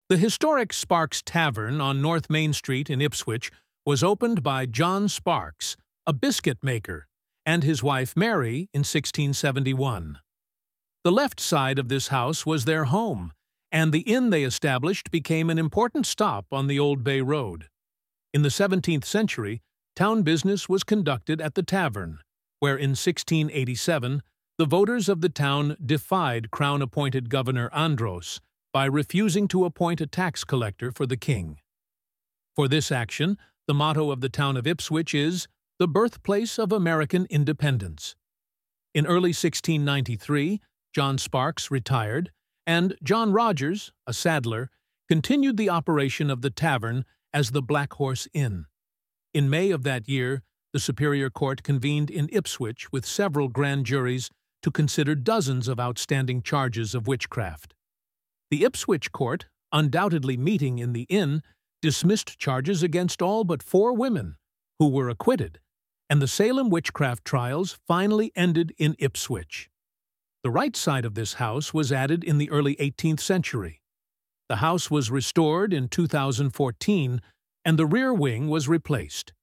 The historic Sparks Tavern on North Main Street in Ipswich was opened by John Sparks, a biscuit maker, and his wife Mary in 1671. The left side of this house was their home, and the inn they established became an important stop on the Old Bay Road. In the 17th century, town business was conducted at the tavern, where in 1687 the voters of the town defied Crown-appointed Governor Andros by refusing to appoint a tax collector for the king. For this action, the motto of the town of Ipswich is, "The birthplace of American independence." In early 1693, John Sparks retired, and John Rogers, a saddler, continued the operation of the tavern as the Black Horse Inn. In May of that year, the Superior Court convened in Ipswich with several grand juries to consider dozens of outstanding charges of witchcraft. The Ipswich Court, undoubtedly meeting in the inn, dismissed charges against all but 4 women, who were acquitted, and the Salem witchcraft trials finally ended in Ipswich. The right side of this house was added in the early 18th century. The house was restored in 2014, and the rear wing was replaced.